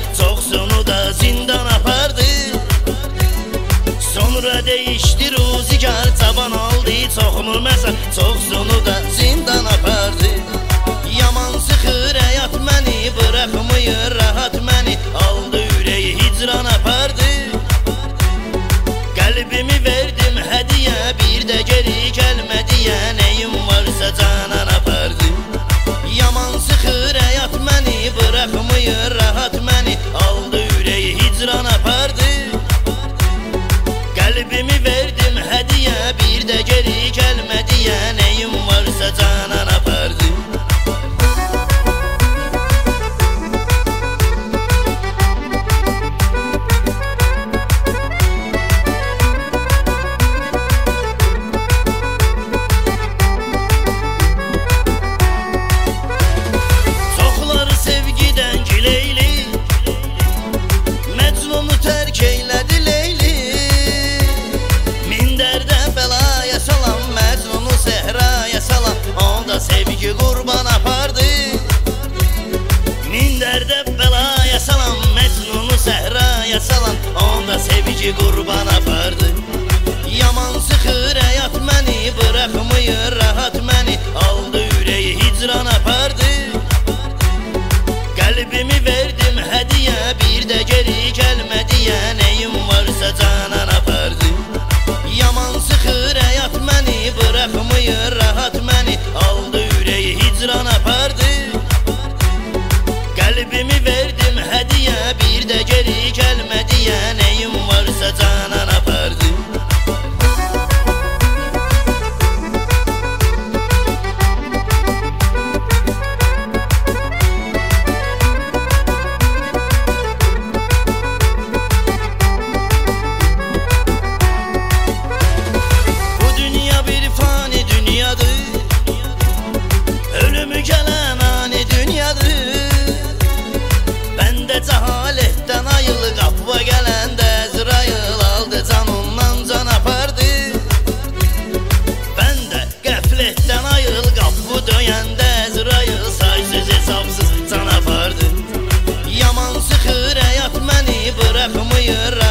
çoxsunu da zindan apardı. Sonra değişti ruzigar, cavan aldı çoxunu məsəl, çoxsunu da zindan apardı. Yaman sıxır həyat məni, bıraxmıyır rahat məni, aldı ürəyi hicran apardı. Qəlbimi verdim hədiyə, bir də geri gəlmədiyə, nəyim varsa canan apardı. Yaman sıxır həyat məni, bıraxmıyır rahat məni, aldı ürəyi hicran apardı. Qəlbimi verdim hədiyə, bir də geri gəlmədiyə, nəyim varsa canan apardı. Çoxları sevgidən gileyli, Məcnunu tərk eylədi Leyli. Min dərdə bəlaya salam, Məcnunu səhraya salam, onda sevgi qurban apardı. Min dərdə bəlaya salam, Məcnunu səhraya salam, onda sevgi qurban apardı. Yaman sıxır həyat məni, bıraxmıyır rahat məni, aldı ürəyi hicran apardı. Qəlbimi verdim hədiyə, bir də geri gəlmədiyə, nəyim varsa canan apardı. Yaman sıxır həyat məni, bıraxmıyır rahat məni, aldı ürəyi hicran apardı. Qəlbimi verdim hədiyə, bir də geri gəlmədiyə, nəyim varsa canan apardı. Ölümü gələn ani dünyadır. Bəndə cəhalətdən ayıl, qapıva gələndə Əzrail aldı canımdan can apardı. Bəndə qəflətdən ayıl, qapı döyəndə Əzrail saysız hesabsız can apardı. Yaman sıxır həyat məni, bıraxmıyır